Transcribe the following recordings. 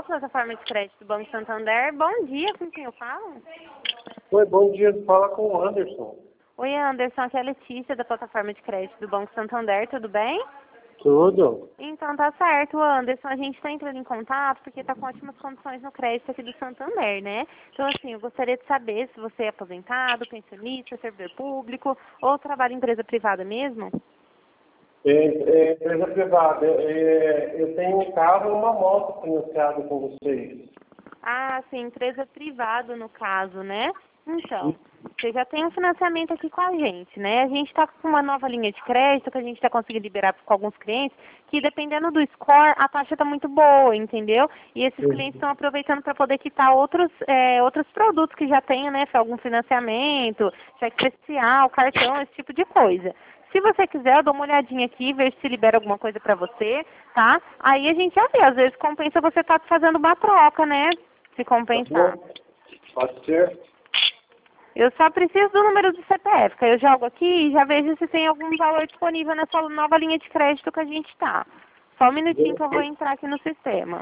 plataforma de crédito do Banco Santander. Bom dia, com quem eu falo? Oi, bom dia. Fala com o Anderson. Oi, Anderson, aqui é a Letícia da plataforma de crédito do Banco Santander, tudo bem? Tudo? Então tá certo, Anderson, a gente está entrando em contato porque está com ótimas condições no crédito aqui do Santander, né? Então assim, eu gostaria de saber se você é aposentado, pensionista, servidor público ou trabalha em empresa privada mesmo? Empresa privada. Eu tenho um carro e uma moto financiado com vocês. Ah, sim, empresa privada no caso, né? Então, você já tem um financiamento aqui com a gente, né? A gente está com uma nova linha de crédito que a gente está conseguindo liberar com alguns clientes, que dependendo do score, a taxa está muito boa, entendeu? E esses clientes estão aproveitando para poder quitar outros produtos que já tenham, né? Algum financiamento, cheque especial, cartão, esse tipo de coisa. Se você quiser, eu dou uma olhadinha aqui, vejo se libera alguma coisa para você, tá? Aí a gente já vê, às vezes compensa você estar fazendo uma troca, né? Se compensar. Tá bom? Pode ser? Eu só preciso do número do CPF, que aí eu jogo aqui e já vejo se tem algum valor disponível nessa nova linha de crédito que a gente está. Só um minutinho que eu vou entrar aqui no sistema.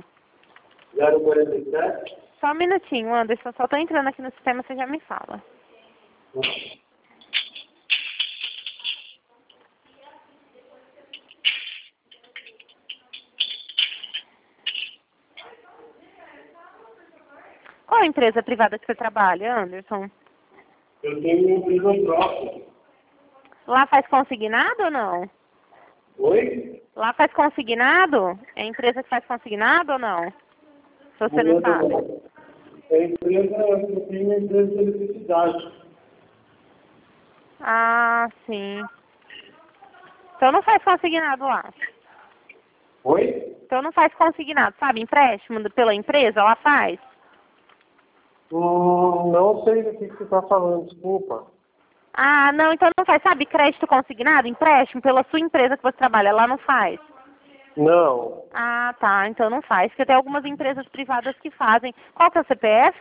047? Só um minutinho, Anderson, só estou entrando aqui no sistema, você já me fala. Qual a empresa privada que você trabalha, Anderson? Eu tenho um isotrópico. Lá faz consignado ou não? Oi? Lá faz consignado? É a empresa que faz consignado ou não? Se você não sabe. É empresa, eu tenho uma empresa de eletricidade. Ah, sim. Então não faz consignado lá. Oi? Então não faz consignado, sabe? Empréstimo pela empresa, ela faz? Não sei do que você está falando, desculpa. Ah, não, então não faz, sabe? Crédito consignado, empréstimo pela sua empresa que você trabalha, ela não faz. Não. Ah, tá, então não faz, porque tem algumas empresas privadas que fazem. Qual que é o CPF?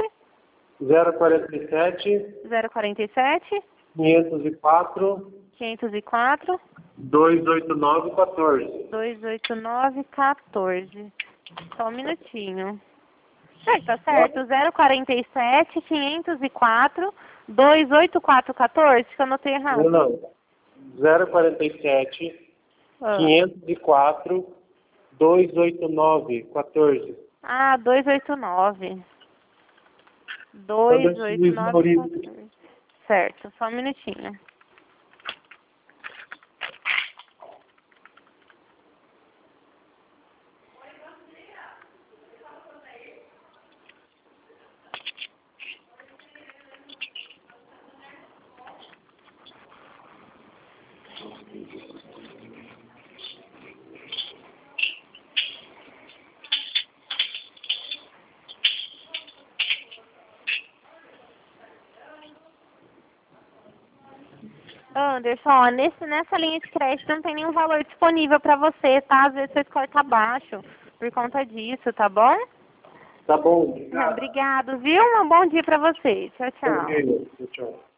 047 047 504 504 289 14. 289 14. Só um minutinho. Tá certo. 047 504 284 14, que eu anotei errado. Não. 047 Ah, 504 289 14. 289. 289 14. Certo, só um minutinho. Anderson, ó, nessa linha de crédito não tem nenhum valor disponível para você, tá? Às vezes seu score tá baixo por conta disso, tá bom? Tá bom, obrigado. Obrigado, viu? Um bom dia para você. Tchau, tchau. Ok, tchau.